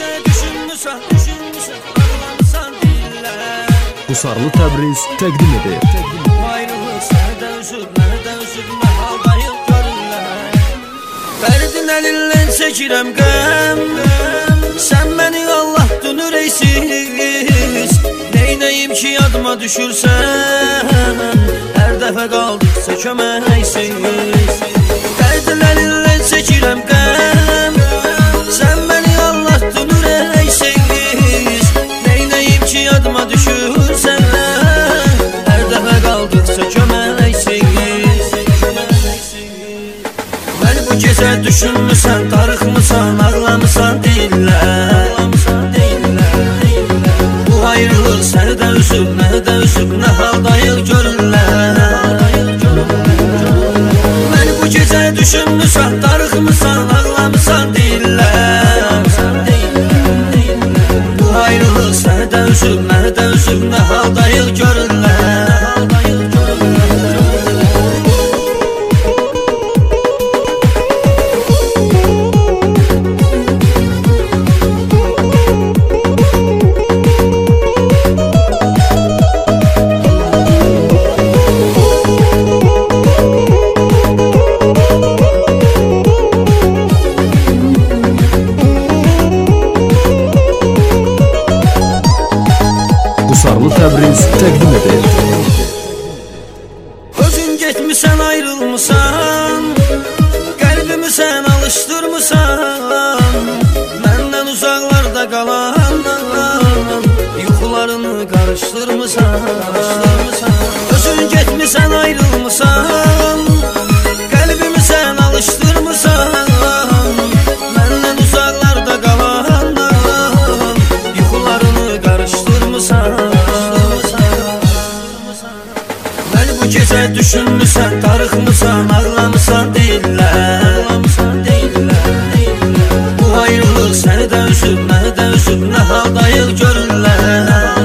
gecə düşünmüsən, ağlamısan dillər. Qusarlı Təbriz təqdim edir. Ayrılıq sənə üzür, mənə də üzür, nə haldayıq görürlər. Dərdin əlindən çəkirəm qəm, sən məni Allah dönür eysiz. Neynəyim ki yadıma düşürsən, hər dəfə qaldıqsa köməksiz. Dərdin əlindən çəkirəm qəm, sən məni Allah dönür eysiz. Neynəyim ki yadıma düşürsən, hər dəfə qaldıqsa köməksiz. Məni bu gecə düşünmüsən, darıxmısan, ağlamısan dillər. Bu ayrılıq səni də üzüb, mənə də üzüb, nə haldayıq görürlər. Məni bu gecə düşünmüsən, darıxmısan, ağlamısan dillər. Bu ayrılıq səni də üzüb, mənə də üzüb, nə haldayıq görürlər. Qusarlı Təbriz təqdim edir. Özün getmisən, ayrılmısan, qəlbimi sən alışdırmısan. Məndən uzaqlarda qalan yuxularını qarışdırmısan. Özün getmisən, ayrılmısan, qəlbimi sən alışdırmısan. Məndən uzaqlarda qalan yuxularını qarışdırmısan. Məni bu gecə düşünmüsən, darıxmısan, ağlamısan dillər. Bu ayrılıq səni də üzüb, mənə də üzüb, nə haldayıq görürlər.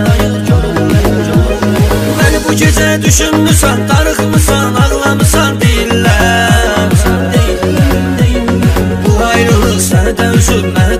Məni bu gecə düşünmüsən, darıxmısan, ağlamısan dillər. Bu ayrılıq səni də üzüb, mənə